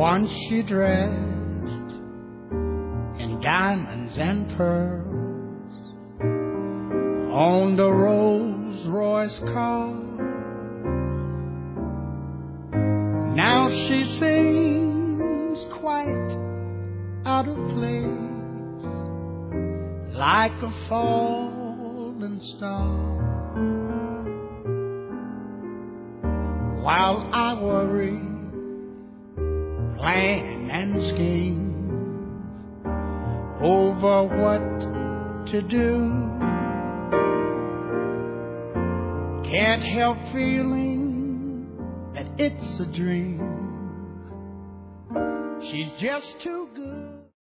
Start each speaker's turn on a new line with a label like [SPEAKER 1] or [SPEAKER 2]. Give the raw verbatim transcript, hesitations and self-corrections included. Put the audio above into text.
[SPEAKER 1] Once she dressed in diamonds and pearls on the Rolls Royce car. Now she seems quite out of place, like a fallen star. While I worry, plan and scheme over what to do, can't help feeling that it's a dream. She's just too good.